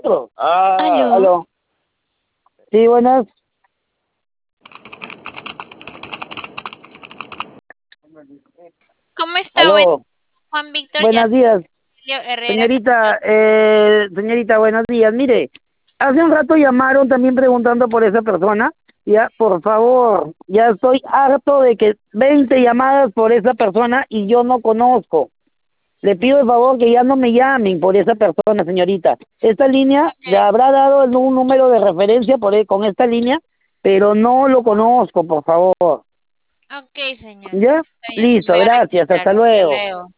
otro. Aló. Aló. Sí, buenas. ¿Cómo está? Aló. Juan Víctor Buenos días. Yacilio Herrera. Señorita, buenos días. Mire, hace un rato llamaron también preguntando por esa persona. Ya, por favor, ya estoy harto de que 20 llamadas por esa persona y yo no conozco. Le pido el favor que ya no me llamen por esa persona, señorita. Esta línea le Ok, habrá dado un número de referencia con esta línea, pero no lo conozco, por favor. ok, señor. ¿Ya? Está bien, Listo, voy a gracias. registrar. Hasta Hasta luego. luego.